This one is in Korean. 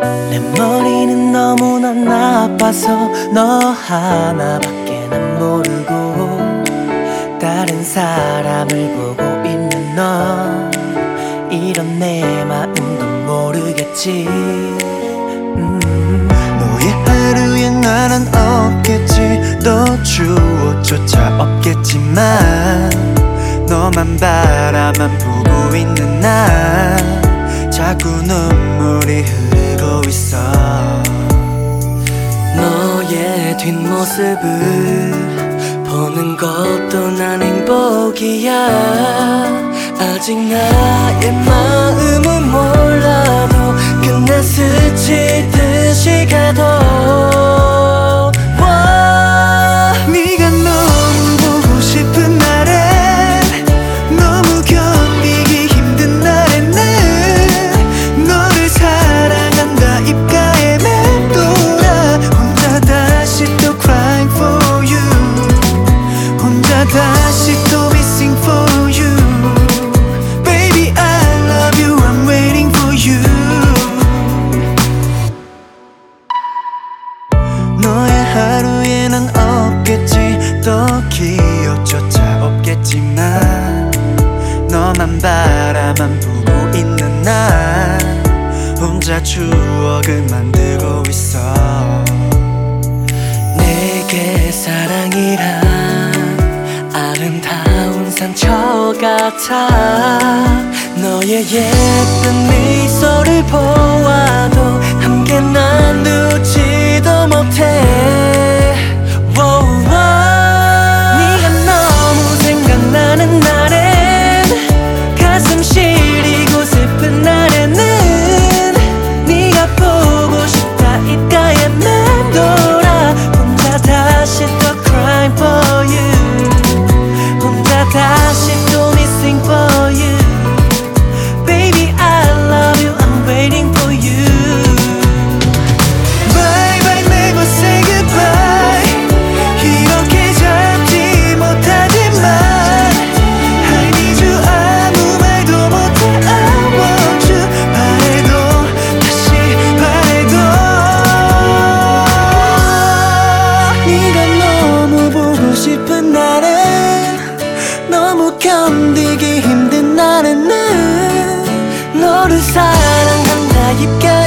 내 머리는 너무나 나빠서 너 하나밖에 난 모르고 다른 사람을 보고 있는 너 이런 내 마음도 모르겠지. 너의 하루에 나는 없겠지. 또 추억조차 없겠지만 너만 바라만 보고 있는 나 자꾸 눈물이 흐르고 있어. 너의 뒷모습을 보는 것도 난 행복이야. 아직 나의 마음은 몰라도 그날 스치듯이 가도 네가 너무 보고 싶은 날엔 너무 견디기 힘든 날에는 너를 사랑한다 입가에 맴돌아 혼자 다시 또 crying for you 혼자 다시 또 missing for you Baby I love you I'm waiting for you 너의 하루에 난 없겠지. 또 기억조차 없겠지만 너만 바라만 보고 있는 나 혼자 추억을 만들고 있어. 내게 사랑이란 아름다운 상처 같아. 너의 예쁜 미소를 보아도 함께 나누지도 못해. 네가 너무 생각나는 날엔 가슴 시리고 슬픈 날에는 네가 보고 싶다 입가에 맴돌아 혼자 다시 또 crying for you 혼자 다시 또 missing for you Baby I love you I'm waiting for you Bye bye never say goodbye 이렇게 잡지 못하지만 I need you 아무 말도 못해 I want you 바래도 다시 바래도 네가 너무 보고 싶은 날엔 너무 견디기 힘든 날에는 너를 사랑한다 입가